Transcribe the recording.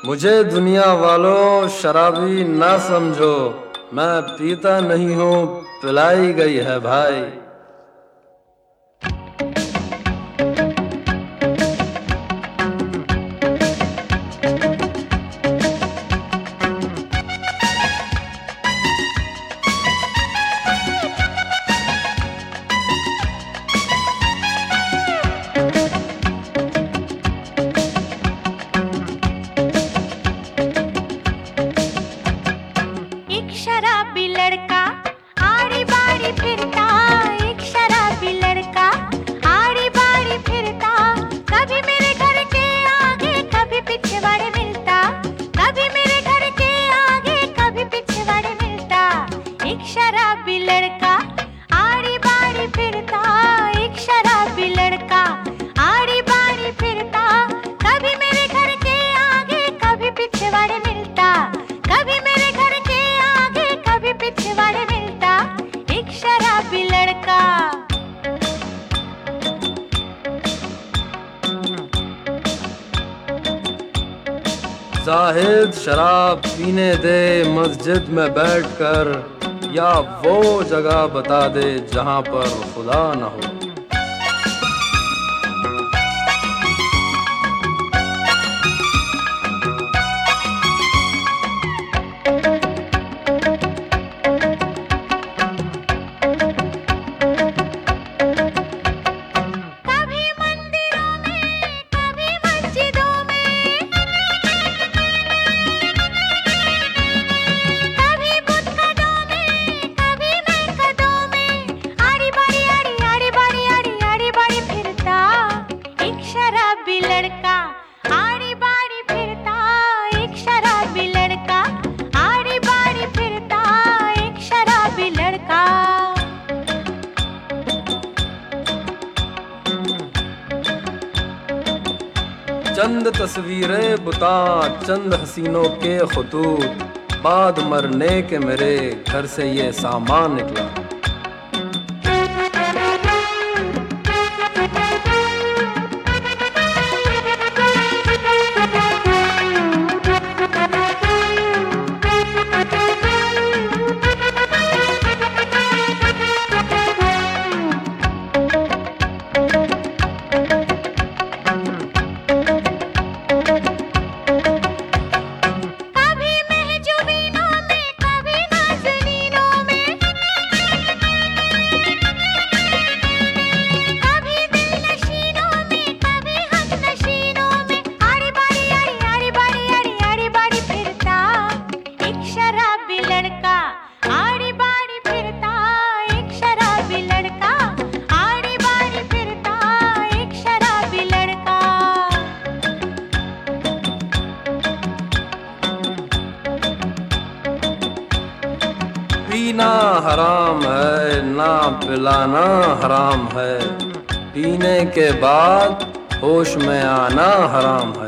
मुझे दुनिया वालों शराबी ना समझो, मैं पीता नहीं हूँ, पिलाई गई है भाई। शराबी लड़का आड़ी बाड़ी फिरता, एक शराबी लड़का आड़ी बाड़ी फिरता, कभी मेरे घर के आगे कभी पिछवाड़े मिलता, कभी मेरे घर के आगे कभी पिछवाड़े मिलता। एक शराबी लड़का आड़ी बाड़ी फिरता, एक शराबी लड़का आड़ी बाड़ी फिरता, कभी मेरे घर के आगे कभी पिछवाड़े मिलता, कभी मेरे घर के आगे कभी पिछवाड़े मिलता। एक शराबी लड़का। जाहिद शराब पीने दे मस्जिद में बैठकर, या वो जगह बता दे जहां पर खुदा न हो। चंद तस्वीरें बुता, चंद हसीनों के खुतूत, बाद मरने के मेरे घर से ये सामान निकला। पीना हराम है, ना पिलाना हराम है, पीने के बाद होश में आना हराम है।